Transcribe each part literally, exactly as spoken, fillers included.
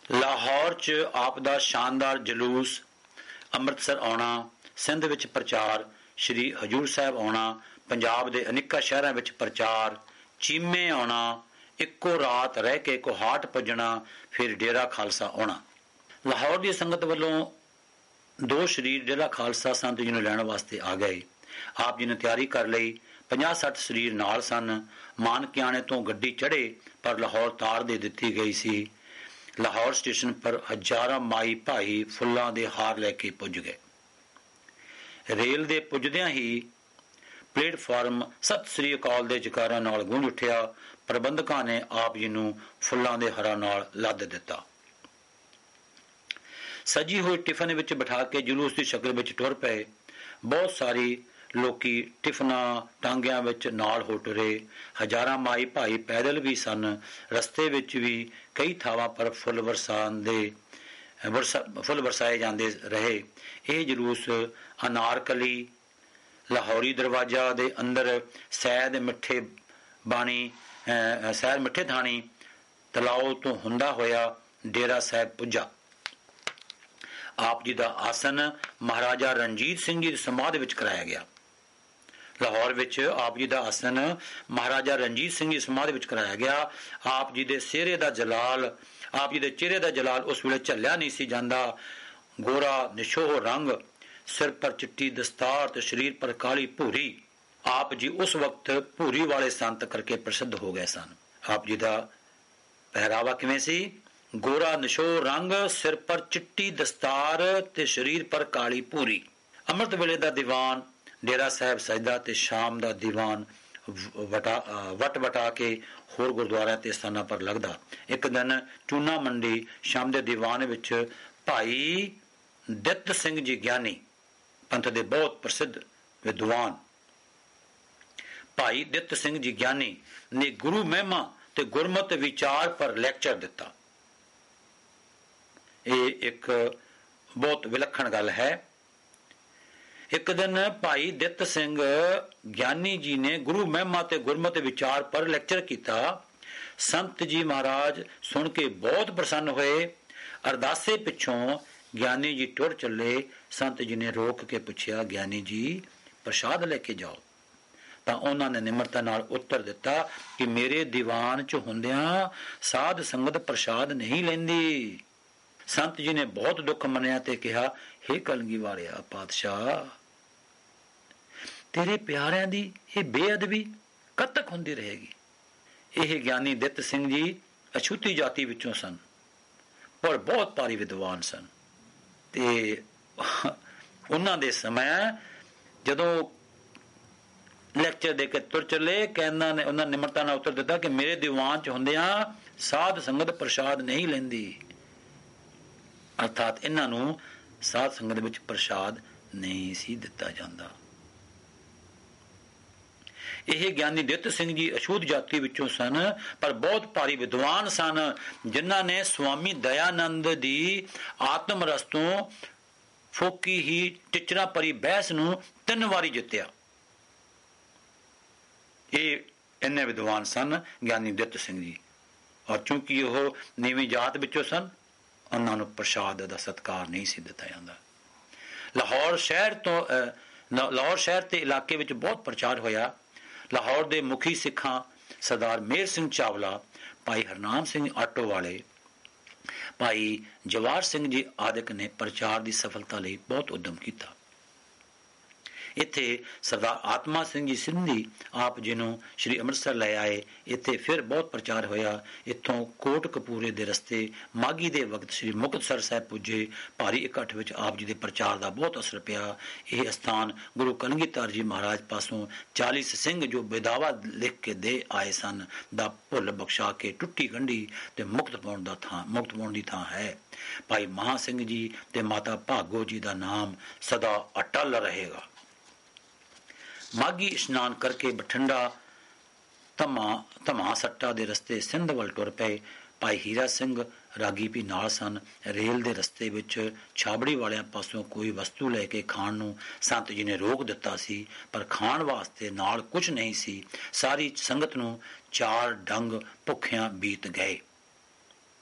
ਲਾਹੌਰ 'ਚ ਆਪ ਦਾ ਸ਼ਾਨਦਾਰ ਜਲੂਸ, ਅੰਮ੍ਰਿਤਸਰ ਆਉਣਾ, ਸਿੰਧ ਵਿੱਚ ਪ੍ਰਚਾਰ, ਸ਼੍ਰੀ ਹਜ਼ੂਰ ਸਾਹਿਬ ਆਉਣਾ, ਪੰਜਾਬ ਦੇ ਅਨੇਕਾਂ ਸ਼ਹਿਰਾਂ ਵਿੱਚ ਪ੍ਰਚਾਰ, ਚੀਮੇ ਆਉਣਾ, ਇੱਕੋ ਰਾਤ ਰਹਿ ਕੇ ਕੋਹਾਟ ਪੁੱਜਣਾ, ਫਿਰ ਡੇਰਾ ਖਾਲਸਾ ਆਉਣਾ। ਲਾਹੌਰ ਦੀ ਸੰਗਤ ਵੱਲੋਂ ਦੋ ਸਰੀਰ ਡੇਰਾ ਖਾਲਸਾ ਸੰਤ ਜੀ ਨੂੰ ਲੈਣ ਵਾਸਤੇ ਆ ਗਏ। ਆਪ ਜੀ ਨੇ ਤਿਆਰੀ ਕਰ ਲਈ। ਪੰਜਾਹ ਸੱਠ ਸਰੀਰ ਨਾਲ ਸਨ। ਮਾਨਕਿਆਣੇ ਤੋਂ ਗੱਡੀ ਚੜ੍ਹੇ, ਪਰ ਲਾਹੌਰ ਤਾਰ ਦੇ ਦਿੱਤੀ ਗਈ ਸੀ। ਲਾਹੌਰ ਸਟੇਸ਼ਨ ਪਰ ਹਜ਼ਾਰਾਂ ਮਾਈ ਭਾਈ ਫੁੱਲਾਂ ਦੇ ਹਾਰ ਲੈ ਕੇ ਪੁੱਜ ਗਏ। ਰੇਲ ਦੇ ਪੁੱਜਦਿਆਂ ਹੀ ਪਲੇਟਫਾਰਮ ਸਤਿ ਸ੍ਰੀ ਅਕਾਲ ਦੇ ਜਕਾਰਿਆਂ ਨਾਲ ਗੂੰਜ ਉੱਠਿਆ। ਪ੍ਰਬੰਧਕਾਂ ਨੇ ਆਪ ਜੀ ਨੂੰ ਫੁੱਲਾਂ ਦੇ ਹਾਰਾਂ ਨਾਲ ਲੱਦ ਦਿੱਤਾ। ਸਜੀ ਹੋਈ ਟਿਫਨ ਵਿੱਚ ਬਿਠਾ ਕੇ ਜਲੂਸ ਦੀ ਸ਼ਕਲ ਵਿੱਚ ਟੁਰ ਪਏ। ਬਹੁਤ ਸਾਰੀ ਲੋਕੀ ਟਿਫਨਾਂ ਟਾਂਗਿਆਂ ਵਿੱਚ ਨਾਲ ਹੋ ਟੁਰੇ। ਹਜ਼ਾਰਾਂ ਮਾਈ ਭਾਈ ਪੈਦਲ ਵੀ ਸਨ। ਰਸਤੇ ਵਿੱਚ ਵੀ ਕਈ ਥਾਵਾਂ ਪਰ ਫੁੱਲ ਵਰਸਾਉਂਦੇ ਫੁੱਲ ਵਰਸਾਏ ਜਾਂਦੇ ਰਹੇ। ਇਹ ਜਲੂਸ ਅਨਾਰਕਲੀ, ਲਾਹੌਰੀ ਦਰਵਾਜ਼ਾ ਦੇ ਅੰਦਰ ਸੈਦ ਮਿੱਠੇ ਬਾਣੀ ਸੈਦ ਮਿੱਠੇ ਥਾਣੀ ਤਲਾਓ ਤੋਂ ਹੁੰਦਾ ਹੋਇਆ ਡੇਰਾ ਸਾਹਿਬ ਪੁੱਜਾ। ਆਪ ਜੀ ਦਾ ਆਸਨ ਮਹਾਰਾਜਾ ਰਣਜੀਤ ਸਿੰਘ ਜੀ ਦੀ ਸਮਾਧ ਵਿੱਚ ਕਰਾਇਆ ਗਿਆ। ਲਾਹੌਰ ਵਿੱਚ ਆਪ ਜੀ ਦਾ ਆਸਨ ਮਹਾਰਾਜਾ ਰਣਜੀਤ ਸਿੰਘ ਜੀ ਸਮਾਧ ਵਿੱਚ ਕਰਾਇਆ ਗਿਆ। ਆਪ ਜੀ ਦੇ ਸਿਹਰੇ ਦਾ ਜਲਾਲ ਆਪ ਜੀ ਦੇ ਚਿਹਰੇ ਦਾ ਜਲਾਲ ਉਸ ਵੇਲੇ ਝੱਲਿਆ ਨਹੀਂ ਸੀ ਜਾਂਦਾ। ਗੋਰਾ ਨਿਸ਼ੋਹ ਰੰਗ, ਸਿਰ ਪਰ ਚਿੱਟੀ ਦਸਤਾਰ ਤੇ ਸਰੀਰ ਪਰ ਕਾਲੀ ਭੂਰੀ। ਆਪ ਜੀ ਉਸ ਵਕਤ ਭੂਰੀ ਵਾਲੇ ਸੰਤ ਕਰਕੇ ਪ੍ਰਸਿੱਧ ਹੋ ਗਏ ਸਨ। ਆਪ ਜੀ ਦਾ ਪਹਿਰਾਵਾ ਕਿਵੇਂ ਸੀ? ਗੋਰਾ ਨਿਸ਼ੋਹ ਰੰਗ, ਸਿਰ ਪਰ ਚਿੱਟੀ ਦਸਤਾਰ ਤੇ ਸਰੀਰ ਪਰ ਕਾਲੀ ਭੂਰੀ। ਅੰਮ੍ਰਿਤ ਵੇਲੇ ਦਾ ਦੀਵਾਨ ਡੇਰਾ ਸਾਹਿਬ ਸਜਦਾ ਤੇ ਸ਼ਾਮ ਦਾ ਦੀਵਾਨ ਵਟਾ ਵਟ ਵਟਾ ਕੇ ਹੋਰ ਗੁਰਦੁਆਰਿਆਂ ਤੇ ਸਥਾਨਾਂ ਪਰ ਲੱਗਦਾ। ਇੱਕ ਦਿਨ ਚੂਨਾ ਮੰਡੀ ਸ਼ਾਮ ਦੇ ਦੀਵਾਨ ਵਿੱਚ ਭਾਈ ਦਿੱਤ ਸਿੰਘ ਜੀ ਗਿਆਨੀ, ਪੰਥ ਦੇ ਬਹੁਤ ਪ੍ਰਸਿੱਧ ਵਿਦਵਾਨ ਭਾਈ ਦਿੱਤ ਸਿੰਘ ਜੀ ਗਿਆਨੀ ਨੇ ਗੁਰੂ ਮਹਿਮਾ ਤੇ ਗੁਰਮਤ ਵਿਚਾਰ ਪਰ ਲੈਕਚਰ ਦਿੱਤਾ। ਇਹ ਇੱਕ ਬਹੁਤ ਵਿਲੱਖਣ ਗੱਲ ਹੈ। ਇੱਕ ਦਿਨ ਭਾਈ ਦਿੱਤ ਸਿੰਘ ਗਿਆਨੀ ਜੀ ਨੇ ਗੁਰੂ ਮਹਿਮਾ ਤੇ ਗੁਰਮਤ ਵਿਚਾਰ ਪਰ ਲੈਕਚਰ ਕੀਤਾ। ਸੰਤ ਜੀ ਮਹਾਰਾਜ ਸੁਣ ਕੇ ਬਹੁਤ ਪ੍ਰਸੰਨ ਹੋਏ। ਅਰਦਾਸੇ ਪਿੱਛੋਂ ਗਿਆਨੀ ਜੀ ਟੁਰ ਚੱਲੇ। ਸੰਤ ਜੀ ਨੇ ਰੋਕ ਕੇ ਪੁੱਛਿਆ, ਗਿਆਨੀ ਜੀ ਪ੍ਰਸ਼ਾਦ ਲੈ ਕੇ ਜਾਓ। ਤਾਂ ਉਹਨਾਂ ਨੇ ਨਿਮਰਤਾ ਨਾਲ ਉੱਤਰ ਦਿੱਤਾ ਕਿ ਮੇਰੇ ਦੀਵਾਨ 'ਚ ਹੁੰਦਿਆਂ ਸਾਧ ਸੰਗਤ ਪ੍ਰਸ਼ਾਦ ਨਹੀਂ ਲੈਂਦੀ। ਸੰਤ ਜੀ ਨੇ ਬਹੁਤ ਦੁੱਖ ਮੰਨਿਆ ਤੇ ਕਿਹਾ, ਹੇ ਕਲਗੀ ਵਾਲਿਆ ਪਾਤਸ਼ਾਹ, ਤੇਰੇ ਪਿਆਰਿਆਂ ਦੀ ਇਹ ਬੇਅਦਬੀ ਕਦ ਤੱਕ ਹੁੰਦੀ ਰਹੇਗੀ? ਇਹ ਗਿਆਨੀ ਦਿੱਤ ਸਿੰਘ ਜੀ ਅਛੂਤੀ ਜਾਤੀ ਵਿੱਚੋਂ ਸਨ, ਪਰ ਬਹੁਤ ਭਾਰੀ ਵਿਦਵਾਨ ਸਨ। ਤੇ ਉਹਨਾਂ ਦੇ ਸਮੇਂ ਜਦੋਂ ਲੈਕਚਰ ਦੇ ਕੇ ਤੁਰ ਚੱਲੇ, ਕਹਿੰਦਾ ਨੇ ਉਹਨਾਂ ਨਿਮਰਤਾ ਨਾਲ ਉੱਤਰ ਦਿੱਤਾ ਕਿ ਮੇਰੇ ਦੀਵਾਨ 'ਚ ਹੁੰਦਿਆਂ ਸਾਧ ਸੰਗਤ ਪ੍ਰਸ਼ਾਦ ਨਹੀਂ ਲੈਂਦੀ। ਅਰਥਾਤ ਇਹਨਾਂ ਨੂੰ ਸਾਧ ਸੰਗਤ ਵਿੱਚ ਪ੍ਰਸ਼ਾਦ ਨਹੀਂ ਸੀ ਦਿੱਤਾ ਜਾਂਦਾ। ਇਹ ਗਿਆਨੀ ਦਿੱਤ ਸਿੰਘ ਜੀ ਅਛੂਤ ਜਾਤੀ ਵਿੱਚੋਂ ਸਨ, ਪਰ ਬਹੁਤ ਭਾਰੀ ਵਿਦਵਾਨ ਸਨ, ਜਿਨ੍ਹਾਂ ਨੇ ਸਵਾਮੀ ਦਇਆਨੰਦ ਦੀ ਆਤਮ ਰਸ ਤੋਂ ਫੋਕੀ ਹੀ ਟਿਚਰਾਂ ਭਰੀ ਬਹਿਸ ਨੂੰ ਤਿੰਨ ਵਾਰੀ ਜਿੱਤਿਆ। ਇਹ ਇੰਨੇ ਵਿਦਵਾਨ ਸਨ ਗਿਆਨੀ ਦਿੱਤ ਸਿੰਘ ਜੀ। ਔਰ ਚੂੰਕਿ ਉਹ ਨੀਵੀਂ ਜਾਤ ਵਿੱਚੋਂ ਸਨ, ਉਹਨਾਂ ਨੂੰ ਪ੍ਰਸ਼ਾਦ ਦਾ ਸਤਿਕਾਰ ਨਹੀਂ ਸੀ ਦਿੱਤਾ ਜਾਂਦਾ। ਲਾਹੌਰ ਸ਼ਹਿਰ ਤੋਂ ਲਾਹੌਰ ਸ਼ਹਿਰ ਤੇ ਇਲਾਕੇ ਵਿੱਚ ਬਹੁਤ ਪ੍ਰਚਾਰ ਹੋਇਆ। ਲਾਹੌਰ ਦੇ ਮੁਖੀ ਸਿੱਖਾਂ ਸਰਦਾਰ ਮੇਹਰ ਸਿੰਘ ਚਾਵਲਾ, ਭਾਈ ਹਰਨਾਮ ਸਿੰਘ ਆਟੋ ਵਾਲੇ, ਭਾਈ ਜਵਾਹਰ ਸਿੰਘ ਜੀ ਆਦਿਕ ਨੇ ਪ੍ਰਚਾਰ ਦੀ ਸਫਲਤਾ ਲਈ ਬਹੁਤ ਉਦਮ ਕੀਤਾ। ਇੱਥੇ ਸਰਦਾਰ ਆਤਮਾ ਸਿੰਘ ਜੀ ਸਿੰਧੀ ਆਪ ਜੀ ਨੂੰ ਸ਼੍ਰੀ ਅੰਮ੍ਰਿਤਸਰ ਲੈ ਆਏ। ਇੱਥੇ ਫਿਰ ਬਹੁਤ ਪ੍ਰਚਾਰ ਹੋਇਆ। ਇੱਥੋਂ ਕੋਟ ਕਪੂਰੇ ਦੇ ਰਸਤੇ ਮਾਘੀ ਦੇ ਵਕਤ ਸ਼੍ਰੀ ਮੁਕਤਸਰ ਸਾਹਿਬ ਪੁੱਜੇ। ਭਾਰੀ ਇਕੱਠ ਵਿੱਚ ਆਪ ਜੀ ਦੇ ਪ੍ਰਚਾਰ ਦਾ ਬਹੁਤ ਅਸਰ ਪਿਆ। ਇਹ ਸਥਾਨ ਗੁਰੂ ਕਲਗੀਧਰ ਜੀ ਮਹਾਰਾਜ ਪਾਸੋਂ ਚਾਲੀਸ ਸਿੰਘ ਜੋ ਬੇਦਾਵਾ ਲਿਖ ਕੇ ਦੇ ਆਏ ਸਨ ਦਾ ਭੁੱਲ ਬਖਸ਼ਾ ਕੇ ਟੁੱਟੀ ਗੰਢੀ ਤੇ ਮੁਕਤ ਪਾਉਣ ਦਾ ਥਾਂ ਮੁਕਤ ਪਾਉਣ ਦੀ ਥਾਂ ਹੈ। ਭਾਈ ਮਹਾਂ ਸਿੰਘ ਜੀ ਤੇ ਮਾਤਾ ਭਾਗੋ ਜੀ ਦਾ ਨਾਮ ਸਦਾ ਅਟਲ ਰਹੇਗਾ। ਮਾਘੀ ਇਸ਼ਨਾਨ ਕਰਕੇ ਬਠਿੰਡਾ ਧਮਾ ਧਮਾ ਸੱਟਾ ਦੇ ਰਸਤੇ ਸਿੰਧ ਵੱਲ ਟੁਰ ਪਏ। ਭਾਈ ਹੀਰਾ ਸਿੰਘ ਰਾਗੀ ਵੀ ਨਾਲ ਸਨ। ਰੇਲ ਦੇ ਰਸਤੇ ਵਿੱਚ ਛਾਬੜੀ ਵਾਲਿਆਂ ਪਾਸੋਂ ਕੋਈ ਵਸਤੂ ਲੈ ਕੇ ਖਾਣ ਨੂੰ ਸੰਤ ਜੀ ਨੇ ਰੋਕ ਦਿੱਤਾ ਸੀ, ਪਰ ਖਾਣ ਵਾਸਤੇ ਨਾਲ ਕੁਝ ਨਹੀਂ ਸੀ। ਸਾਰੀ ਸੰਗਤ ਨੂੰ ਚਾਰ ਡੰਗ ਭੁੱਖਿਆਂ ਬੀਤ ਗਏ।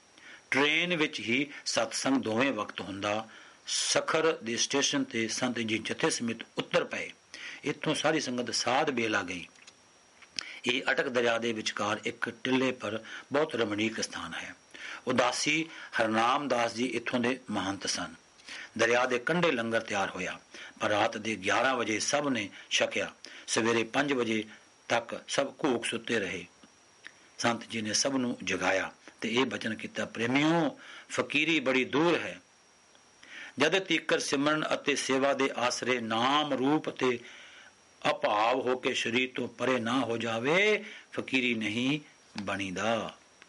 ਟ੍ਰੇਨ ਵਿੱਚ ਹੀ ਸਤਸੰਗ ਦੋਵੇਂ ਵਕਤ ਹੁੰਦਾ। ਸਖਰ ਦੇ ਸਟੇਸ਼ਨ ਤੇ ਸੰਤ ਜੀ ਜਥੇ ਸਮੇਤ ਉੱਤਰ ਪਏ। ਇੱਥੋਂ ਸਾਰੀ ਸੰਗਤ ਸਾਧ ਬੇਲਾ ਗਈ। ਇਹ ਅਟਕ ਦਰਿਆ ਦੇ ਵਿਚਕਾਰ ਇੱਕ ਟਿੱਲੇ ਪਰ ਬਹੁਤ ਰਮਣੀਕ ਸਥਾਨ ਹੈ। ਉਦਾਸੀ ਹਰਨਾਮ ਦਾਸ ਜੀ ਇੱਥੋਂ ਦੇ ਮਹੰਤ ਸਨ। ਦਰਿਆ ਦੇ ਕੰਢੇ ਲੰਗਰ ਤਿਆਰ ਹੋਇਆ, ਪਰ ਰਾਤ ਦੇ ਗਿਆਰਾਂ ਵਜੇ ਸਭ ਨੇ ਛਕਿਆ। ਸਵੇਰੇ ਪੰਜ ਵਜੇ ਤੱਕ ਸਭ ਘੂਕ ਸੁੱਤੇ ਰਹੇ। ਸੰਤ ਜੀ ਨੇ ਸਭ ਨੂੰ ਜਗਾਇਆ ਤੇ ਇਹ ਬਚਨ ਕੀਤਾ, ਪ੍ਰੇਮਿਓ, ਫਕੀਰੀ ਬੜੀ ਦੂਰ ਹੈ। ਜਦ ਤੀਕਰ ਸਿਮਰਨ ਅਤੇ ਸੇਵਾ ਦੇ ਆਸਰੇ ਨਾਮ ਰੂਪ ਅਤੇ ਅਭਾਵ ਹੋ ਕੇ ਸਰੀਰ ਤੋਂ ਪਰੇ ਨਾ ਹੋ ਜਾਵੇ, ਫਕੀਰੀ ਨਹੀਂ ਬਣੀਦਾ।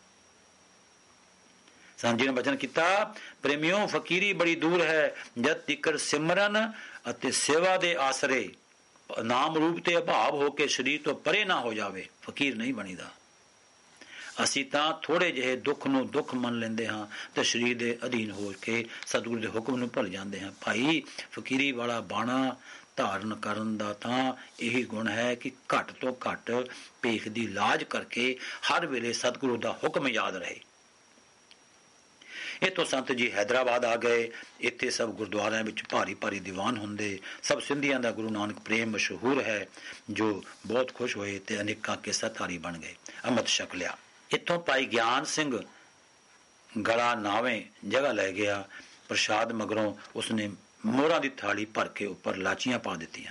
ਸੰਤ ਜੀ ਨੇ ਬਚਨ ਕੀਤਾ, ਪ੍ਰੇਮਿਓ, ਫਕੀਰੀ ਬੜੀ ਦੂਰ ਹੈ। ਜਦ ਤੀਕਰ ਸਿਮਰਨ ਅਤੇ ਸੇਵਾ ਦੇ ਆਸਰੇ ਨਾਮ ਰੂਪ ਤੇ ਅਭਾਵ ਹੋ ਕੇ ਸਰੀਰ ਤੋਂ ਪਰੇ ਨਾ ਹੋ ਜਾਵੇ, ਫਕੀਰ ਨਹੀਂ ਬਣੀਦਾ। ਅਸੀਂ ਤਾਂ ਥੋੜੇ ਜਿਹੇ ਦੁੱਖ ਨੂੰ ਦੁੱਖ ਮੰਨ ਲੈਂਦੇ ਹਾਂ ਤੇ ਸਰੀਰ ਦੇ ਅਧੀਨ ਹੋ ਕੇ ਸਤਿਗੁਰੂ ਦੇ ਹੁਕਮ ਨੂੰ ਭੁੱਲ ਜਾਂਦੇ ਹਾਂ। ਭਾਈ, ਫਕੀਰੀ ਵਾਲਾ ਬਾਣਾ ਧਾਰਨ ਕਰਨ ਦਾ ਤਾਂ ਇਹੀ ਗੁਣ ਹੈ ਕਿ ਘੱਟ ਤੋਂ ਘੱਟ ਭੇਖ ਦੀ ਲਾਜ ਕਰਕੇ ਹਰ ਵੇਲੇ ਸਤਿਗੁਰੂ ਦਾ ਹੁਕਮ ਯਾਦ ਰਹੇ। ਇੱਥੋਂ ਸੰਤ ਜੀ ਹੈਦਰਾਬਾਦ ਆ ਗਏ। ਇੱਥੇ ਸਭ ਗੁਰਦੁਆਰਿਆਂ ਵਿੱਚ ਭਾਰੀ ਭਾਰੀ ਦੀਵਾਨ ਹੁੰਦੇ। ਸਭ ਸਿੰਧੀਆਂ ਦਾ ਗੁਰੂ ਨਾਨਕ ਪ੍ਰੇਮ ਮਸ਼ਹੂਰ ਹੈ, ਜੋ ਬਹੁਤ ਖੁਸ਼ ਹੋਏ ਤੇ ਅਨੇਕਾਂ ਕਿੱਸਾਧਾਰੀ ਬਣ ਗਏ। ਅੰਮ੍ਰਿਤ ਛਕ ਲਿਆ। ਇੱਥੋਂ ਭਾਈ ਗਿਆਨ ਸਿੰਘ ਗਲਾ ਨਾਵੇਂ ਜਗ੍ਹਾ ਲੈ ਗਿਆ। ਪ੍ਰਸ਼ਾਦ ਮਗਰੋਂ ਉਸਨੇ ਮੋਹਰਾਂ ਦੀ ਥਾਲੀ ਭਰ ਕੇ ਉੱਪਰ ਲਾਚੀਆਂ ਪਾ ਦਿੱਤੀਆਂ।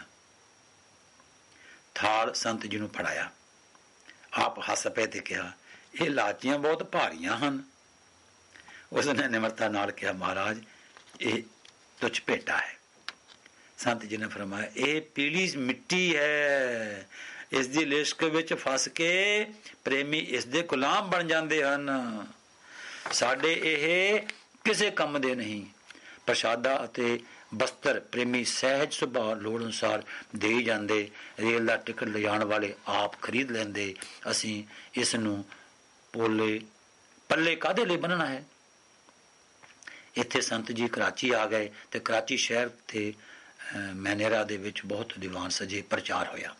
ਥਾਲ ਸੰਤ ਜੀ ਨੂੰ ਫੜਾਇਆ। ਆਪ ਹੱਸ ਪਏ ਤੇ ਕਿਹਾ, ਇਹ ਲਾਚੀਆਂ ਬਹੁਤ ਭਾਰੀਆਂ ਹਨ। ਉਸਨੇ ਨਿਮਰਤਾ ਨਾਲ ਕਿਹਾ, ਮਹਾਰਾਜ, ਇਹ ਤੁਛ ਭੇਟਾ ਹੈ। ਸੰਤ ਜੀ ਨੇ ਫਰਮਾਇਆ, ਇਹ ਪੀਲੀ ਮਿੱਟੀ ਹੈ। ਇਸ ਦੀ ਲਿਸ਼ਕ ਵਿੱਚ ਫਸ ਕੇ ਪ੍ਰੇਮੀ ਇਸ ਦੇ ਗੁਲਾਮ ਬਣ ਜਾਂਦੇ ਹਨ। ਸਾਡੇ ਇਹ ਕਿਸੇ ਕੰਮ ਦੇ ਨਹੀਂ। ਪ੍ਰਸ਼ਾਦਾ ਅਤੇ ਬਸਤਰ ਪ੍ਰੇਮੀ ਸਹਿਜ ਸੁਭਾਅ ਲੋੜ ਅਨੁਸਾਰ ਦੇ ਜਾਂਦੇ। ਰੇਲ ਦਾ ਟਿਕਟ ਲਿਜਾਣ ਵਾਲੇ ਆਪ ਖਰੀਦ ਲੈਂਦੇ। ਅਸੀਂ ਇਸ ਨੂੰ ਪੋਲੇ ਪੱਲੇ ਕਾਹਦੇ ਲਈ ਬੰਨਣਾ ਹੈ। ਇੱਥੇ ਸੰਤ ਜੀ ਕਰਾਚੀ ਆ ਗਏ ਤੇ ਕਰਾਚੀ ਸ਼ਹਿਰ ਤੇ ਮੈਨੇਰਾ ਦੇ ਵਿੱਚ ਬਹੁਤ ਦੀਵਾਨ ਸਜੇ। ਪ੍ਰਚਾਰ ਹੋਇਆ।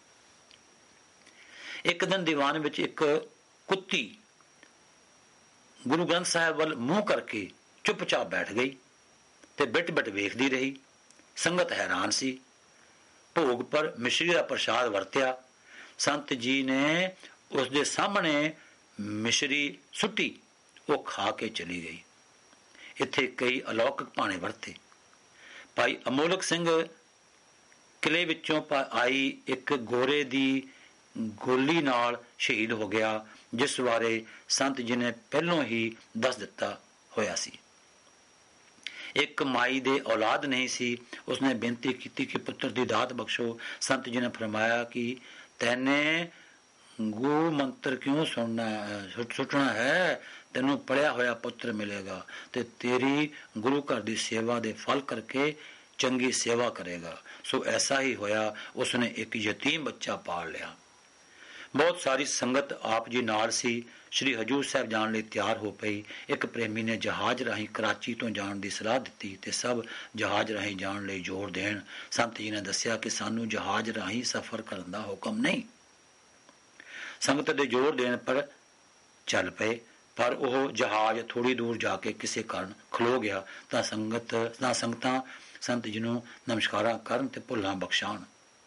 ਇੱਕ ਦਿਨ ਦੀਵਾਨ ਵਿੱਚ ਇੱਕ ਕੁੱਤੀ ਗੁਰੂ ਗ੍ਰੰਥ ਸਾਹਿਬ ਵੱਲ ਮੂੰਹ ਕਰਕੇ ਚੁੱਪਚਾਪ ਬੈਠ ਗਈ ਤੇ ਬਿਟ ਬਿਟ ਵੇਖਦੀ ਰਹੀ। ਸੰਗਤ ਹੈਰਾਨ ਸੀ। ਭੋਗ ਪਰ ਮਿਸ਼ਰੀ ਦਾ ਪ੍ਰਸ਼ਾਦ ਵਰਤਿਆ। ਸੰਤ ਜੀ ਨੇ ਉਸ ਦੇ ਸਾਹਮਣੇ ਮਿਸ਼ਰੀ ਸੁੱਟੀ। ਉਹ ਖਾ ਕੇ ਚਲੀ ਗਈ। ਇੱਥੇ ਕਈ ਅਲੌਕਿਕ ਭਾਣੇ ਵਰਤੇ। ਭਾਈ ਅਮੋਲਕ ਸਿੰਘ ਕਿਲੇ ਵਿੱਚੋਂ ਆਈ ਇੱਕ ਗੋਰੇ ਦੀ ਗੋਲੀ ਨਾਲ ਸ਼ਹੀਦ ਹੋ ਗਿਆ, ਜਿਸ ਬਾਰੇ ਸੰਤ ਜੀ ਨੇ ਪਹਿਲੋਂ ਹੀ ਦੱਸ ਦਿੱਤਾ ਹੋਇਆ ਸੀ। ਇੱਕ ਮਾਈ ਦੇ ਔਲਾਦ ਨਹੀਂ ਸੀ। ਉਸਨੇ ਬੇਨਤੀ ਕੀਤੀ ਕਿ ਪੁੱਤਰ ਦੀ ਦਾਤ ਬਖਸ਼ੋ। ਸੰਤ ਜੀ ਨੇ ਫਰਮਾਇਆ ਕਿ ਤੈਨੇ ਗੋ ਮੰਤਰ ਕਿਉਂ ਸੁਣਨਾ ਸੁੱਟਣਾ ਹੈ। ਤੈਨੂੰ ਪੜਿਆ ਹੋਇਆ ਪੁੱਤਰ ਮਿਲੇਗਾ ਤੇ ਤੇਰੀ ਗੁਰੂ ਘਰ ਦੀ ਸੇਵਾ ਦੇ ਫਲ ਕਰਕੇ ਚੰਗੀ ਸੇਵਾ ਕਰੇਗਾ। ਸੋ ਐਸਾ ਹੀ ਹੋਇਆ। ਉਸਨੇ ਇੱਕ ਯਤੀਮ ਬੱਚਾ ਪਾਲ ਲਿਆ। ਬਹੁਤ ਸਾਰੀ ਸੰਗਤ ਆਪ ਜੀ ਨਾਲ ਸੀ। ਸ਼੍ਰੀ ਹਜੂਰ ਸਾਹਿਬ ਜਾਣ ਲਈ ਤਿਆਰ ਹੋ ਪਈ। ਇੱਕ ਪ੍ਰੇਮੀ ਨੇ ਜਹਾਜ਼ ਰਾਹੀਂ ਕਰਾਚੀ ਤੋਂ ਜਾਣ ਦੀ ਸਲਾਹ ਦਿੱਤੀ ਤੇ ਸਭ ਜਹਾਜ਼ ਰਾਹੀਂ ਜਾਣ ਲਈ ਜ਼ੋਰ ਦੇਣ। ਸੰਤ ਜੀ ਨੇ ਦੱਸਿਆ ਕਿ ਸਾਨੂੰ ਜਹਾਜ਼ ਰਾਹੀਂ ਸਫ਼ਰ ਕਰਨ ਦਾ ਹੁਕਮ ਨਹੀਂ। ਸੰਗਤ ਦੇ ਜ਼ੋਰ ਦੇਣ ਪਰ ਚੱਲ ਪਏ, ਪਰ ਉਹ ਜਹਾਜ਼ ਥੋੜੀ ਦੂਰ ਜਾ ਕੇ ਕਿਸੇ ਕਾਰਨ ਖਲੋ ਗਿਆ ਤਾਂ ਸੰਗਤ ਤਾਂ ਸੰਗਤਾਂ ਸੰਤ ਜੀ ਨੂੰ ਨਮਸਕਾਰਾਂ ਕਰਨ ਤੇ ਭੁੱਲਾਂ ਬਖਸ਼ਾਉਣ।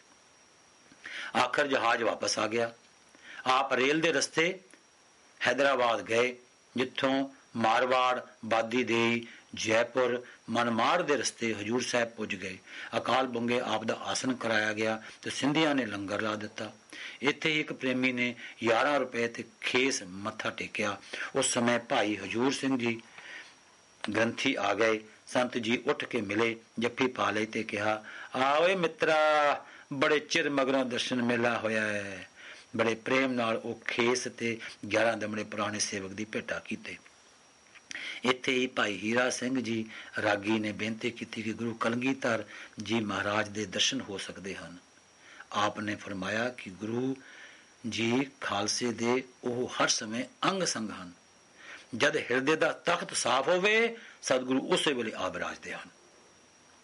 ਆਖਰ ਜਹਾਜ਼ ਵਾਪਸ ਆ ਗਿਆ। ਆਪ ਰੇਲ ਦੇ ਰਸਤੇ ਹੈਦਰਾਬਾਦ ਗਏ, ਜਿੱਥੋਂ ਮਾਰਵਾੜ, ਬਾਦੀ ਦੇਈ, ਜੈਪੁਰ, ਮਨਮਾੜ ਦੇ ਰਸਤੇ ਹਜੂਰ ਸਾਹਿਬ ਪੁੱਜ ਗਏ। ਅਕਾਲ ਬੁੰਗੇ ਆਪ ਦਾ ਆਸਨ ਕਰਾਇਆ ਗਿਆ ਤੇ ਸਿੰਧੀਆਂ ਨੇ ਲੰਗਰ ਲਾ ਦਿੱਤਾ। ਇੱਥੇ ਹੀ ਇੱਕ ਪ੍ਰੇਮੀ ਨੇ ਗਿਆਰਾਂ ਰੁਪਏ ਤੇ ਖੇਸ ਮੱਥਾ ਟੇਕਿਆ। ਉਸ ਸਮੇਂ ਭਾਈ ਹਜੂਰ ਸਿੰਘ ਜੀ ਗ੍ਰੰਥੀ ਆ ਗਏ। ਸੰਤ ਜੀ ਉੱਠ ਕੇ ਮਿਲੇ, ਜੱਫੀ ਪਾ ਲਈ ਤੇ ਕਿਹਾ, ਆਓਏ ਮਿੱਤਰਾ, ਬੜੇ ਚਿਰ ਮਗਰੋਂ ਦਰਸ਼ਨ ਮੇਲਾ ਹੋਇਆ ਹੈ। ਬੜੇ ਪ੍ਰੇਮ ਨਾਲ ਉਹ ਖੇਸ ਤੇ ਗਿਆਰਾਂ ਦਮੜੇ ਪੁਰਾਣੇ ਸੇਵਕ ਦੀ ਭੇਟਾ ਕੀਤੇ। ਇੱਥੇ ਹੀ ਭਾਈ ਹੀਰਾ ਸਿੰਘ ਜੀ ਰਾਗੀ ਨੇ ਬੇਨਤੀ ਕੀਤੀ ਕਿ ਗੁਰੂ ਕਲਗੀਧਰ ਜੀ ਮਹਾਰਾਜ ਦੇ ਦਰਸ਼ਨ ਹੋ ਸਕਦੇ ਹਨ। ਆਪ ਨੇ ਫਰਮਾਇਆ ਕਿ ਗੁਰੂ ਜੀ ਖਾਲਸੇ ਦੇ ਉਹ ਹਰ ਸਮੇਂ ਅੰਗ ਸੰਗ ਹਨ। ਜਦ ਹਿਰਦੇ ਦਾ ਤਖਤ ਸਾਫ਼ ਹੋਵੇ, ਸਤਿਗੁਰੂ ਉਸੇ ਵੇਲੇ ਆ ਬਿਰਾਜਦੇ ਹਨ।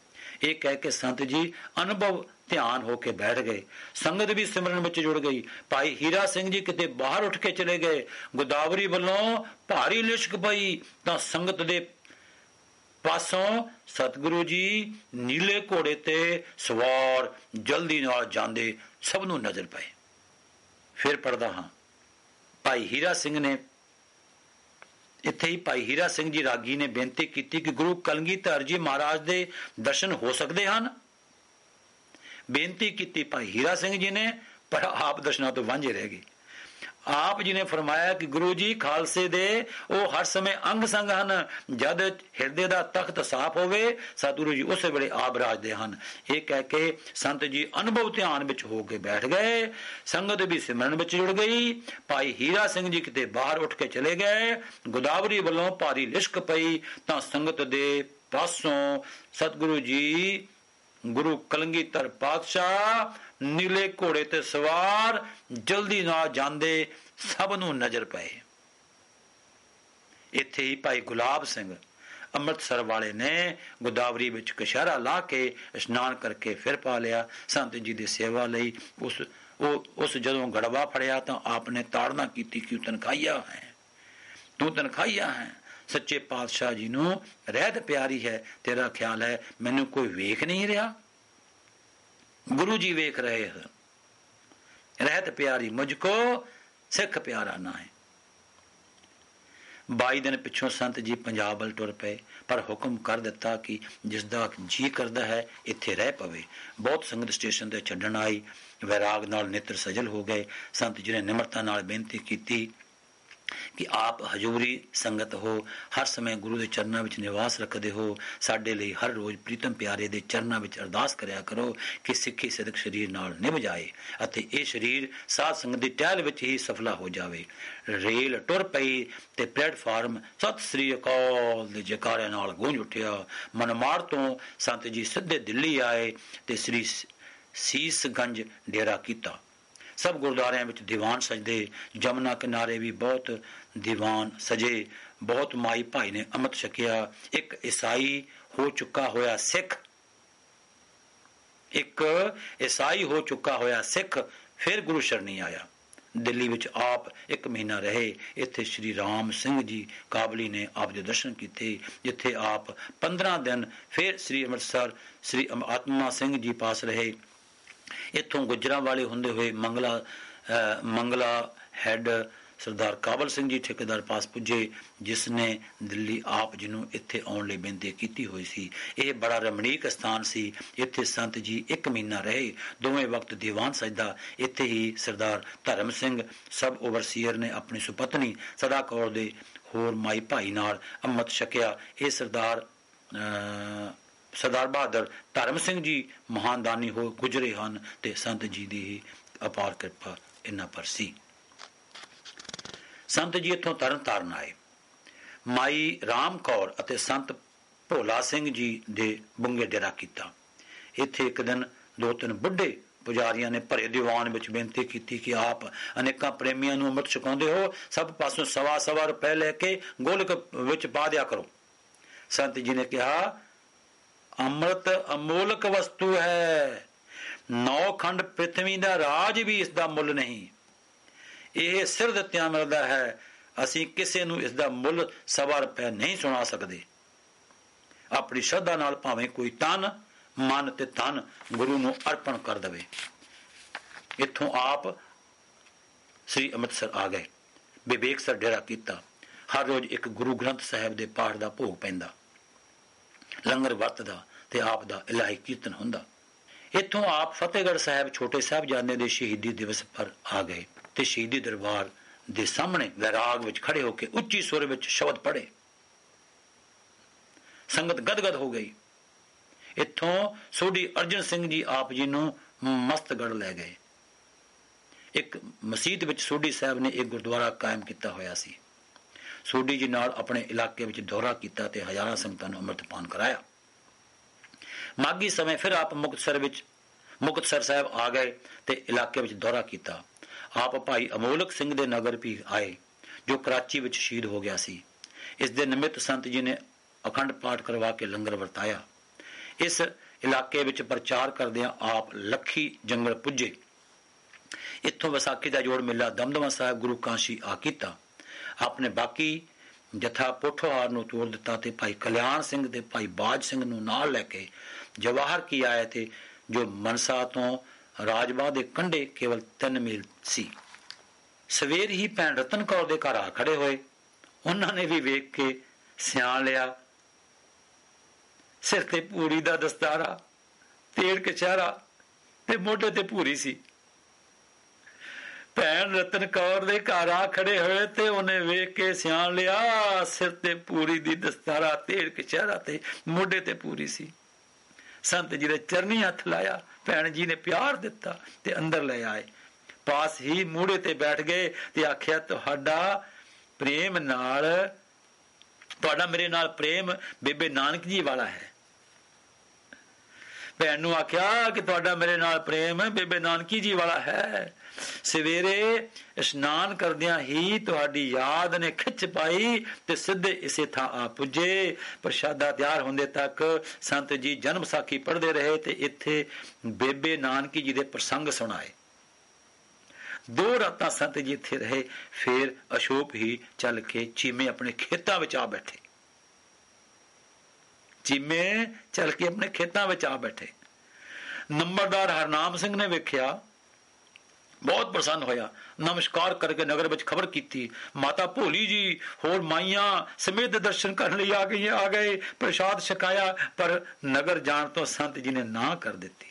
ਇਹ ਕਹਿ ਕੇ ਸੰਤ ਜੀ ਅਨੁਭਵ ਧਿਆਨ ਹੋ ਕੇ ਬੈਠ ਗਏ। ਸੰਗਤ ਵੀ ਸਿਮਰਨ ਵਿੱਚ ਜੁੜ ਗਈ। ਭਾਈ ਹੀਰਾ ਸਿੰਘ ਜੀ ਕਿਤੇ ਬਾਹਰ ਉੱਠ ਕੇ ਚਲੇ ਗਏ। ਗੋਦਾਵਰੀ ਵੱਲੋਂ ਭਾਰੀ ਲਿਸ਼ਕ ਪਈ ਤਾਂ ਸੰਗਤ ਦੇ ਪਾਸੋਂ ਸਤਿਗੁਰੂ ਜੀ ਨੀਲੇ ਘੋੜੇ ਤੇ ਸਵਾਰ ਜਲਦੀ ਨਾਲ ਜਾਂਦੇ ਸਭ ਨੂੰ ਨਜ਼ਰ ਪਏ। ਫਿਰ ਪੜਦਾ ਹਾਂ, ਭਾਈ ਹੀਰਾ ਸਿੰਘ ਨੇ ਇੱਥੇ ਹੀ ਭਾਈ ਹੀਰਾ ਸਿੰਘ ਜੀ ਰਾਗੀ ਨੇ ਬੇਨਤੀ ਕੀਤੀ ਕਿ ਗੁਰੂ ਕਲਗੀਧਰ ਜੀ ਮਹਾਰਾਜ ਦੇ ਦਰਸ਼ਨ ਹੋ ਸਕਦੇ ਹਨ। ਬੇਨਤੀ ਕੀਤੀ ਭਾਈ ਹੀਰਾ ਸਿੰਘ ਜੀ ਨੇ, ਪਰ ਆਪ ਦਰਸ਼ਨਾਂ ਤੋਂ ਵਾਂਝੇ ਰਹਿ ਗਏ। ਆਪ ਜੀ ਨੇ ਫਰਮਾਇਆ ਕਿ ਗੁਰੂ ਜੀ ਖਾਲਸੇ ਦੇ ਉਹ ਹਰ ਸਮੇਂ ਅੰਗ ਸੰਗ ਹਨ। ਜਦ ਹਿਰਦੇ ਦਾ ਤਖਤ ਸਾਫ਼ ਹੋਵੇ ਸਤਿਗੁਰੂ ਜੀ ਉਸੇ ਵੇਲੇ ਆਪ ਰਾਜਦੇ ਹਨ। ਇਹ ਕਹਿ ਕੇ ਸੰਤ ਜੀ ਅਨੁਭਵ ਧਿਆਨ ਵਿੱਚ ਹੋ ਕੇ ਬੈਠ ਗਏ। ਸੰਗਤ ਵੀ ਸਿਮਰਨ ਵਿੱਚ ਜੁੜ ਗਈ। ਭਾਈ ਹੀਰਾ ਸਿੰਘ ਜੀ ਕਿਤੇ ਬਾਹਰ ਉੱਠ ਕੇ ਚਲੇ ਗਏ। ਗੋਦਾਵਰੀ ਵੱਲੋਂ ਭਾਰੀ ਲਿਸ਼ਕ ਪਈ ਤਾਂ ਸੰਗਤ ਦੇ ਪਾਸੋਂ ਸਤਿਗੁਰੂ ਜੀ ਗੁਰੂ ਕਲਗੀਧਰ ਪਾਤਸ਼ਾਹ ਨੀਲੇ ਘੋੜੇ ਤੇ ਸਵਾਰ ਜਲਦੀ ਨਾਲ ਜਾਂਦੇ ਸਭ ਨੂੰ ਨਜ਼ਰ ਪਏ। ਇੱਥੇ ਹੀ ਭਾਈ ਗੁਲਾਬ ਸਿੰਘ ਅੰਮ੍ਰਿਤਸਰ ਵਾਲੇ ਨੇ ਗੋਦਾਵਰੀ ਵਿੱਚ ਕਸ਼ਹਿਰਾ ਲਾ ਕੇ ਇਸ਼ਨਾਨ ਕਰਕੇ ਫਿਰ ਪਾ ਲਿਆ। ਸੰਤ ਜੀ ਦੀ ਸੇਵਾ ਲਈ ਉਸ ਉਹ ਉਸ ਜਦੋਂ ਗੜਵਾ ਫੜਿਆ ਤਾਂ ਆਪਨੇ ਤਾੜਨਾ ਕੀਤੀ ਕਿ ਤਨਖਾਹੀਆ ਹੈ, ਤੂੰ ਤਨਖਾਹੀਆ ਹੈ। ਸੱਚੇ ਪਾਤਸ਼ਾਹ ਜੀ ਨੂੰ ਰਹਿਤ ਪਿਆਰੀ ਹੈ, ਤੇਰਾ ਖਿਆਲ ਹੈ ਮੈਨੂੰ ਕੋਈ ਵੇਖ ਨਹੀਂ ਰਿਹਾ? ਗੁਰੂ ਜੀ ਵੇਖ ਰਹੇ ਹਨ। ਰਹਿਤ ਪਿਆਰੀ ਮੁਝਕੋ ਸਿੱਖ ਪਿਆਰਾ ਨਾ ਹੈ। ਬਾਈ ਦਿਨ ਪਿੱਛੋਂ ਸੰਤ ਜੀ ਪੰਜਾਬ ਵੱਲ ਟੁਰ ਪਏ, ਪਰ ਹੁਕਮ ਕਰ ਦਿੱਤਾ ਕਿ ਜਿਸ ਦਾ ਜੀ ਕਰਦਾ ਹੈ ਇੱਥੇ ਰਹਿ ਪਵੇ। ਬਹੁਤ ਸੰਗਤ ਸਟੇਸ਼ਨ ਤੇ ਛੱਡਣ ਆਈ। ਵੈਰਾਗ ਨਾਲ ਨੇਤਰ ਸਜਲ ਹੋ ਗਏ। ਸੰਤ ਜੀ ਨੇ ਨਿਮਰਤਾ ਨਾਲ ਬੇਨਤੀ ਕੀਤੀ ਕਿ ਆਪ ਹਜ਼ੂਰੀ ਸੰਗਤ ਹੋ, ਹਰ ਸਮੇਂ ਗੁਰੂ ਦੇ ਚਰਨਾਂ ਵਿੱਚ ਨਿਵਾਸ ਰੱਖਦੇ ਹੋ। ਸਾਡੇ ਲਈ ਹਰ ਰੋਜ਼ ਪ੍ਰੀਤਮ ਪਿਆਰੇ ਦੇ ਚਰਨਾਂ ਵਿੱਚ ਅਰਦਾਸ ਕਰਿਆ ਕਰੋ ਕਿ ਸਿੱਖੀ ਸਿਦਕ ਸਰੀਰ ਨਾਲ ਨਿਭ ਜਾਏ ਅਤੇ ਇਹ ਸਰੀਰ ਸਾਧ ਸੰਗਤ ਦੀ ਟਹਿਲ ਵਿੱਚ ਹੀ ਸਫਲਾ ਹੋ ਜਾਵੇ। ਰੇਲ ਟੁਰ ਪਈ ਤੇ ਪਲੇਟਫਾਰਮ ਸਤਿ ਸ੍ਰੀ ਅਕਾਲ ਦੇ ਜੈਕਾਰਿਆਂ ਨਾਲ ਗੂੰਜ ਉੱਠਿਆ। ਮਨਮਾੜ ਤੋਂ ਸੰਤ ਜੀ ਸਿੱਧੇ ਦਿੱਲੀ ਆਏ ਤੇ ਸ੍ਰੀ ਸੀਸਗੰਜ ਡੇਰਾ ਕੀਤਾ। ਸਭ ਗੁਰਦੁਆਰਿਆਂ ਵਿੱਚ ਦੀਵਾਨ ਸਜਦੇ। ਜਮਨਾ ਕਿਨਾਰੇ ਵੀ ਬਹੁਤ ਦੀਵਾਨ ਸਜੇ। ਬਹੁਤ ਮਾਈ ਭਾਈ ਨੇ ਅੰਮ੍ਰਿਤ ਛਕਿਆ। ਇੱਕ ਈਸਾਈ ਹੋ ਚੁੱਕਾ ਹੋਇਆ ਸਿੱਖ ਇੱਕ ਈਸਾਈ ਹੋ ਚੁੱਕਾ ਹੋਇਆ ਸਿੱਖ ਫਿਰ ਗੁਰੂ ਸ਼ਰਣੀ ਆਇਆ। ਦਿੱਲੀ ਵਿੱਚ ਆਪ ਇੱਕ ਮਹੀਨਾ ਰਹੇ। ਇੱਥੇ ਸ਼੍ਰੀ ਰਾਮ ਸਿੰਘ ਜੀ ਕਾਬਲੀ ਨੇ ਆਪ ਦੇ ਦਰਸ਼ਨ ਕੀਤੇ, ਜਿੱਥੇ ਆਪ ਪੰਦਰਾਂ ਦਿਨ ਫਿਰ ਸ੍ਰੀ ਅੰਮ੍ਰਿਤਸਰ ਸ੍ਰੀ ਆਤਮਾ ਸਿੰਘ ਜੀ ਪਾਸ ਰਹੇ। ਇੱਥੋਂ ਗੁਜਰਾਂ ਵਾਲੇ ਹੁੰਦੇ ਹੋਏ ਮੰਗਲਾ ਮੰਗਲਾ ਹੈਡ ਸਰਦਾਰ ਕਾਬਲ ਸਿੰਘ ਜੀ ਠੇਕੇਦਾਰ ਪਾਸ ਪੁੱਜੇ, ਜਿਸ ਨੇ ਦਿੱਲੀ ਆਪ ਜੀ ਨੂੰ ਇੱਥੇ ਆਉਣ ਲਈ ਬੇਨਤੀ ਕੀਤੀ ਹੋਈ ਸੀ। ਇਹ ਬੜਾ ਰਮਣੀਕ ਸਥਾਨ ਸੀ। ਇੱਥੇ ਸੰਤ ਜੀ ਇੱਕ ਮਹੀਨਾ ਰਹੇ। ਦੋਵੇਂ ਵਕਤ ਦੀਵਾਨ ਸਜਦਾ। ਇੱਥੇ ਹੀ ਸਰਦਾਰ ਧਰਮ ਸਿੰਘ ਸਬ ਓਵਰਸੀਅਰ ਨੇ ਆਪਣੀ ਸੁਪਤਨੀ ਸਦਾ ਕੌਰ ਦੇ ਹੋਰ ਮਾਈ ਭਾਈ ਨਾਲ ਅੰਮ੍ਰਿਤ ਛਕਿਆ। ਇਹ ਸਰਦਾਰ ਸਰਦਾਰ ਬਹਾਦਰ ਧਰਮ ਸਿੰਘ ਜੀ ਮਹਾਨ ਦਾਨੀ ਹੋ ਗੁਜਰੇ ਹਨ ਤੇ ਸੰਤ ਜੀ ਦੀ ਹੀ ਅਪਾਰ ਕਿਰਪਾ ਇਹਨਾਂ ਪਰ ਸੀ। ਸੰਤ ਜੀ ਇੱਥੋਂ ਤਰਨ ਤਾਰਨ ਆਏ। ਮਾਈ ਰਾਮ ਕੌਰ ਅਤੇ ਸੰਤ ਭੋਲਾ ਸਿੰਘ ਜੀ ਦੇ ਬੁੰਗੇ ਡੇਰਾ ਕੀਤਾ। ਇੱਥੇ ਇੱਕ ਦਿਨ ਦੋ ਤਿੰਨ ਬੁੱਢੇ ਪੁਜਾਰੀਆਂ ਨੇ ਭਰੇ ਦੀਵਾਨ ਵਿੱਚ ਬੇਨਤੀ ਕੀਤੀ ਕਿ ਆਪ ਅਨੇਕਾਂ ਪ੍ਰੇਮੀਆਂ ਨੂੰ ਅੰਮ੍ਰਿਤ ਛਕਾਉਂਦੇ ਹੋ, ਸਭ ਪਾਸੋਂ ਸਵਾ ਸਵਾ ਰੁਪਏ ਲੈ ਕੇ ਗੋਲਕ ਵਿੱਚ ਪਾ ਦਿਆ ਕਰੋ। ਸੰਤ ਜੀ ਨੇ ਕਿਹਾ, ਅੰਮ੍ਰਿਤ ਅਮੋਲਕ ਵਸਤੂ ਹੈ। ਨੌ ਖੰਡ ਪ੍ਰਿਥਵੀ ਦਾ ਰਾਜ ਵੀ ਇਸ ਦਾ ਮੁੱਲ ਨਹੀਂ। ਇਹ ਸਿਰ ਦਿੱਤਿਆਂ ਮਿਲਦਾ ਹੈ। ਅਸੀਂ ਕਿਸੇ ਨੂੰ ਇਸ ਦਾ ਮੁੱਲ ਸਵਾ ਰੁਪਏ ਨਹੀਂ ਸੁਣਾ ਸਕਦੇ। ਆਪਣੀ ਸ਼ਰਧਾ ਨਾਲ ਭਾਵੇਂ ਕੋਈ ਤਨ ਮਨ ਤੇ ਧਨ ਗੁਰੂ ਨੂੰ ਅਰਪਣ ਕਰ ਦੇਵੇ। ਇੱਥੋਂ ਆਪ ਸ੍ਰੀ ਅੰਮ੍ਰਿਤਸਰ ਆ ਗਏ। ਵਿਵੇਕਸਰ ਡੇਰਾ ਕੀਤਾ। ਹਰ ਰੋਜ਼ ਇੱਕ ਗੁਰੂ ਗ੍ਰੰਥ ਸਾਹਿਬ ਦੇ ਪਾਠ ਦਾ ਭੋਗ ਪੈਂਦਾ, ਲੰਗਰ ਵਰਤਦਾ ਤੇ ਆਪ ਦਾ ਇਲਾਹੀ ਕੀਰਤਨ ਹੁੰਦਾ। ਇੱਥੋਂ ਆਪ ਫਤਿਹਗੜ੍ਹ ਸਾਹਿਬ ਛੋਟੇ ਸਾਹਿਬਜ਼ਾਦੇ ਦੇ ਸ਼ਹੀਦੀ ਦਿਵਸ ਪਰ ਆ ਗਏ ਤੇ ਸ਼ਹੀਦੀ ਦਰਬਾਰ ਦੇ ਸਾਹਮਣੇ ਵੈਰਾਗ ਵਿੱਚ ਖੜੇ ਹੋ ਕੇ ਉੱਚੀ ਸੁਰ ਵਿੱਚ ਸ਼ਬਦ ਪੜ੍ਹੇ। ਸੰਗਤ ਗਦਗਦ ਹੋ ਗਈ। ਇੱਥੋਂ ਸੋਢੀ ਅਰਜਨ ਸਿੰਘ ਜੀ ਆਪ ਜੀ ਨੂੰ ਮਸਤਗੜ੍ਹ ਲੈ ਗਏ। ਇੱਕ ਮਸਜਿਦ ਵਿੱਚ ਸੋਢੀ ਸਾਹਿਬ ਨੇ ਇੱਕ ਗੁਰਦੁਆਰਾ ਕਾਇਮ ਕੀਤਾ ਹੋਇਆ ਸੀ। ਸੋਢੀ ਜੀ ਨਾਲ ਆਪਣੇ ਇਲਾਕੇ ਵਿੱਚ ਦੌਰਾ ਕੀਤਾ ਤੇ ਹਜ਼ਾਰਾਂ ਸੰਗਤਾਂ ਨੂੰ ਅੰਮ੍ਰਿਤਪਾਨ ਕਰਾਇਆ। ਮਾਘੀ ਸਮੇਂ ਫਿਰ ਆਪ ਮੁਕਤਸਰ ਵਿੱਚ ਮੁਕਤਸਰ ਸਾਹਿਬ ਆ ਗਏ ਤੇ ਇਲਾਕੇ ਵਿੱਚ ਦੌਰਾ ਕੀਤਾ। ਆਪ ਭਾਈ ਅਮੋਲਕ ਸਿੰਘ ਦੇ ਨਗਰ ਵੀ ਆਏ, ਜੋ ਕਰਾਚੀ ਵਿੱਚ ਸ਼ਹੀਦ ਹੋ ਗਿਆ ਸੀ। ਇਸ ਦੇ ਨਿਮਿਤ ਸੰਤ ਜੀ ਨੇ ਅਖੰਡ ਪਾਠ ਕਰਵਾ ਕੇ ਲੰਗਰ ਵਰਤਾਇਆ। ਇਸ ਇਲਾਕੇ ਵਿੱਚ ਪ੍ਰਚਾਰ ਕਰਦਿਆਂ ਆਪ ਲੱਖੀ ਜੰਗਲ ਪੁੱਜੇ। ਇੱਥੋਂ ਵਿਸਾਖੀ ਦਾ ਜੋੜ ਮੇਲਾ ਦਮਦਮਾ ਸਾਹਿਬ ਗੁਰੂ ਕਾਸ਼ੀ ਆ ਕੀਤਾ। ਆਪਣੇ ਬਾਕੀ ਜਥਾ ਪੋਠੋਹਾਰ ਨੂੰ ਤੋੜ ਦਿੱਤਾ ਤੇ ਭਾਈ ਕਲਿਆਣ ਸਿੰਘ ਤੇ ਭਾਈ ਬਾਜ ਸਿੰਘ ਨੂੰ ਨਾਲ ਲੈ ਕੇ ਜਵਾਹਰ ਕੀ ਆਏ ਤੇ ਜੋ ਮਨਸਾ ਤੋਂ ਰਾਜਬਾਗ ਦੇ ਕੰਢੇ ਕੇਵਲ ਤਿੰਨ ਮੀਲ ਸੀ। ਸਵੇਰ ਹੀ ਭੈਣ ਰਤਨ ਕੌਰ ਦੇ ਘਰ ਆ ਖੜੇ ਹੋਏ। ਉਹਨਾਂ ਨੇ ਵੀ ਵੇਖ ਕੇ ਸਿਆਣ ਲਿਆ। ਸਿਰ ਤੇ ਪੂਰੀ ਦਾ ਦਸਤਾਰਾ, ਤੇੜ ਕਚਹਿਰਾ ਤੇ ਮੋਢੇ ਤੇ ਭੂਰੀ ਸੀ। ਭੈਣ ਰਤਨ ਕੌਰ ਦੇ ਘਰ ਆ ਖੜੇ ਹੋਏ ਤੇ ਉਹਨੇ ਵੇਖ ਕੇ ਸਿਆਣ ਲਿਆ। ਸਿਰ ਤੇ ਪੂਰੀ ਦੀ ਦਸਤਾਰਾ, ਤੇੜ ਕਚਹਿਰਾ ਤੇ ਮੋਢੇ ਤੇ ਪੂਰੀ ਸੀ। ਸੰਤ ਜੀ ਦੇ ਚਰਨੀ ਹੱਥ ਲਾਇਆ। ਭੈਣ ਜੀ ਨੇ ਪਿਆਰ ਦਿੱਤਾ ਤੇ ਅੰਦਰ ਲੈ ਆਏ। ਪਾਸ ਹੀ ਮੂਹੜੇ ਤੇ ਬੈਠ ਗਏ ਤੇ ਆਖਿਆ, ਤੁਹਾਡਾ ਪ੍ਰੇਮ ਨਾਲ ਤੁਹਾਡਾ ਮੇਰੇ ਨਾਲ ਪ੍ਰੇਮ ਬੇਬੇ ਨਾਨਕ ਜੀ ਵਾਲਾ ਹੈ। ਭੈਣ ਨੂੰ ਆਖਿਆ ਕਿ ਤੁਹਾਡਾ ਮੇਰੇ ਨਾਲ ਪ੍ਰੇਮ ਬੇਬੇ ਨਾਨਕੀ ਜੀ ਵਾਲਾ ਹੈ। ਸਵੇਰੇ ਇਸ਼ਨਾਨ ਕਰਦਿਆਂ ਹੀ ਤੁਹਾਡੀ ਯਾਦ ਨੇ ਖਿੱਚ ਪਾਈ ਤੇ ਸਿੱਧੇ ਇਸੇ ਥਾਂ ਆ ਪੁੱਜੇ। ਪ੍ਰਸ਼ਾਦਾ ਤਿਆਰ ਹੁੰਦੇ ਤੱਕ ਸੰਤ ਜੀ ਜਨਮ ਸਾਖੀ ਪੜ੍ਹਦੇ ਰਹੇ ਤੇ ਇੱਥੇ ਬੇਬੇ ਨਾਨਕੀ ਜੀ ਦੇ ਪ੍ਰਸੰਗ ਸੁਣਾਏ। ਦੋ ਰਾਤਾਂ ਸੰਤ ਜੀ ਇੱਥੇ ਰਹੇ। ਫੇਰ ਅਸ਼ੋਕ ਹੀ ਚੱਲ ਕੇ ਚੀਮੇ ਆਪਣੇ ਖੇਤਾਂ ਵਿੱਚ ਆ ਬੈਠੇ। ਚੀਮੇ ਚੱਲ ਕੇ ਆਪਣੇ ਖੇਤਾਂ ਵਿੱਚ ਆ ਬੈਠੇ। ਨੰਬਰਦਾਰ ਹਰਨਾਮ ਸਿੰਘ ਨੇ ਵੇਖਿਆ, ਬਹੁਤ ਪ੍ਰਸੰਨ ਹੋਇਆ। ਨਮਸਕਾਰ ਕਰਕੇ ਨਗਰ ਵਿੱਚ ਖਬਰ ਕੀਤੀ, ਮਾਤਾ ਭੋਲੀ ਜੀ ਹੋਰ ਮਾਈਆਂ ਸਮੇਤ ਦਰਸ਼ਨ ਕਰਨ ਲਈ ਆ ਗਏ ਆ ਗਏ ਪ੍ਰਸ਼ਾਦ ਛਕਾਇਆ। ਪਰ ਨਗਰ ਜਾਣ ਤੋਂ ਸੰਤ ਜੀ ਨੇ ਨਾ ਕਰ ਦਿੱਤੀ।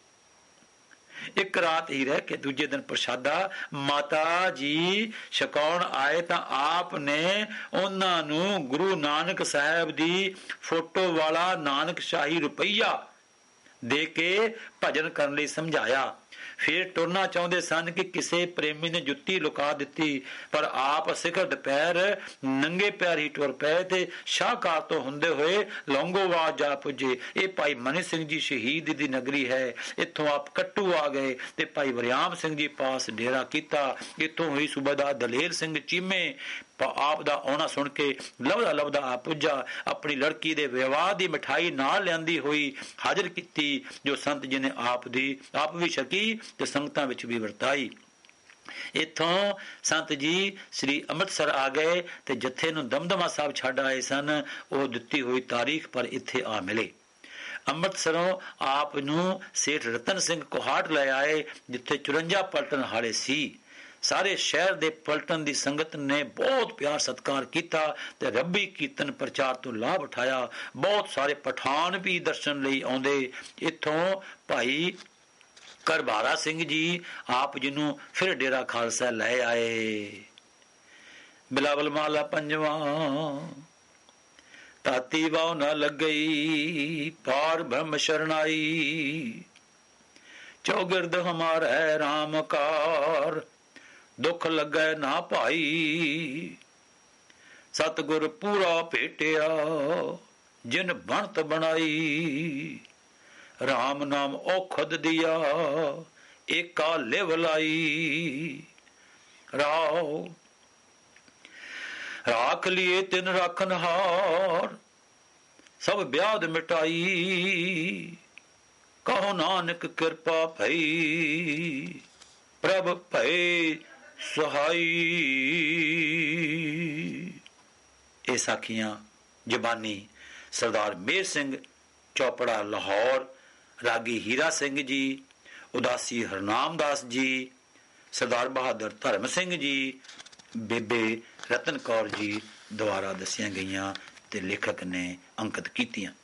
ਇੱਕ ਰਾਤ ਹੀ ਰਹਿ ਕੇ ਦੂਜੇ ਦਿਨ ਪ੍ਰਸ਼ਾਦਾ ਮਾਤਾ ਜੀ ਛਕਾਉਣ ਆਏ ਤਾਂ ਆਪ ਨੇ ਉਹਨਾਂ ਨੂੰ ਗੁਰੂ ਨਾਨਕ ਸਾਹਿਬ ਦੀ ਫੋਟੋ ਵਾਲਾ ਨਾਨਕ ਸ਼ਾਹੀ ਰੁਪਈਆ ਦੇ ਕੇ ਭਜਨ ਕਰਨ ਲਈ ਸਮਝਾਇਆ। ਫਿਰ ਟੁਰਨਾ ਚਾਹੁੰਦੇ ਸਨ ਕਿ ਕਿਸੇ ਪ੍ਰੇਮੀ ਨੇ ਜੁੱਤੀ ਲੁਕਾ ਦਿੱਤੀ, ਪਰ ਆਪ ਸਿਖਰ ਦੁਪਹਿਰ ਨੰਗੇ ਪੈਰ ਹੀ ਟੁਰ ਪਏ ਤੇ ਸ਼ਾਹਕਾਰ ਤੋਂ ਹੁੰਦੇ ਹੋਏ ਲੌਂਗੋਵਾਲ ਜਾ ਪੁੱਜੇ। ਇਹ ਭਾਈ ਮਨੀ ਸਿੰਘ ਜੀ ਸ਼ਹੀਦ ਦੀ ਨਗਰੀ ਹੈ। ਇੱਥੋਂ ਆਪ ਕੱਟੂ ਆ ਗਏ ਤੇ ਭਾਈ ਵਰਿਆਮ ਸਿੰਘ ਜੀ ਪਾਸ ਡੇਰਾ ਕੀਤਾ। ਇੱਥੋਂ ਹੋਈ ਸੂਬੇਦਾਰ ਦਲੇਰ ਸਿੰਘ ਚੀਮੇ ਆਪ ਦਾ ਆਉਣਾ ਸੁਣ ਕੇ ਲੱਭਦਾ ਲੱਭਦਾ ਆ ਪੁੱਜਾ। ਆਪਣੀ ਲੜਕੀ ਦੇ ਵਿਆਹ ਦੀ ਮਿਠਾਈ ਨਾਲ ਲਿਆਂਦੀ ਹੋਈ ਹਾਜ਼ਰ ਕੀਤੀ, ਜੋ ਸੰਤ ਜੀ ਨੇ ਆਪ ਦੀ ਆਪ ਵੀ ਛਕੀ ਤੇ ਸੰਗਤਾਂ ਵਿੱਚ ਵੀ ਵਰਤਾਈ। ਇੱਥੋਂ ਸੰਤ ਜੀ ਸ੍ਰੀ ਅੰਮ੍ਰਿਤਸਰ ਆ ਗਏ ਤੇ ਜੱਥੇ ਨੂੰ ਦਮਦਮਾ ਸਾਹਿਬ ਛੱਡ ਆਏ ਸਨ। ਉਹ ਦਿੱਤੀ ਹੋਈ ਤਾਰੀਖ ਪਰ ਇੱਥੇ ਆ ਮਿਲੇ। ਅੰਮ੍ਰਿਤਸਰੋਂ ਆਪ ਨੂੰ ਸੇਠ ਰਤਨ ਸਿੰਘ ਕੋਹਾਟ ਲੈ ਆਏ, ਜਿੱਥੇ ਚੁਰੰਜਾ ਪਲਟਨ ਹਾਲੇ ਸੀ। ਸਾਰੇ ਸ਼ਹਿਰ ਦੇ ਪਲਟਨ ਦੀ ਸੰਗਤ ਨੇ ਬਹੁਤ ਪਿਆਰ ਸਤਿਕਾਰ ਕੀਤਾ ਤੇ ਰੱਬੀ ਕੀਰਤਨ ਪ੍ਰਚਾਰ ਤੋਂ ਲਾਭ ਉਠਾਇਆ। ਬਹੁਤ ਸਾਰੇ ਪਠਾਨ ਵੀ ਦਰਸ਼ਨ ਲਈ ਆਉਂਦੇ। ਇੱਥੋਂ ਭਾਈ ਕਰਬਾਰਾ ਸਿੰਘ ਜੀ ਆਪ ਜੀ ਨੂੰ ਫਿਰ ਡੇਰਾ ਖਾਲਸਾ ਲੈ ਆਏ। ਬਿਲਾਵਲ ਮਾਲਾ ਪੰਜਵਾਂ ਤਾਤੀ ਵਾਉ ਨਾ ਲੱਗਈ ਪਾਰ ਬ੍ਰਹਮ ਸ਼ਰਨਾਈ ਚੌਗਿਰਦ ਹਮਾਰੇ ਰਾਮ ਕਾਰ ਦੁੱਖ ਲੱਗੈ ਨਾ ਭਾਈ ਸਤਿਗੁਰ ਪੂਰਾ ਭੇਟਿਆ ਜਿਨ ਬਣਤ ਬਣਾਈ ਰਾਮ ਨਾਮ ਔਖਦ ਦਿਆ ਏਕਾ ਲਿਵ ਲਾਈ ਰਾਉ ਰਾਖ ਲਿਏ ਤਿਨ ਰਾਖਨਹਾਰ ਸਭ ਵਿਆਦ ਮਿਟਾਈ ਕਹੋ ਨਾਨਕ ਕਿਰਪਾ ਭਈ ਪ੍ਰਭ ਭਏ ਸਹਾਈ। ਇਹ ਸਾਖੀਆਂ ਜ਼ਬਾਨੀ ਸਰਦਾਰ ਮੇਰ ਸਿੰਘ ਚੌਪੜਾ ਲਾਹੌਰ, ਰਾਗੀ ਹੀਰਾ ਸਿੰਘ ਜੀ, ਉਦਾਸੀ ਹਰਨਾਮ ਦਾਸ ਜੀ, ਸਰਦਾਰ ਬਹਾਦਰ ਧਰਮ ਸਿੰਘ ਜੀ, ਬੇਬੇ ਰਤਨ ਕੌਰ ਜੀ ਦੁਆਰਾ ਦੱਸੀਆਂ ਗਈਆਂ ਤੇ ਲੇਖਕ ਨੇ ਅੰਕਿਤ ਕੀਤੀਆਂ।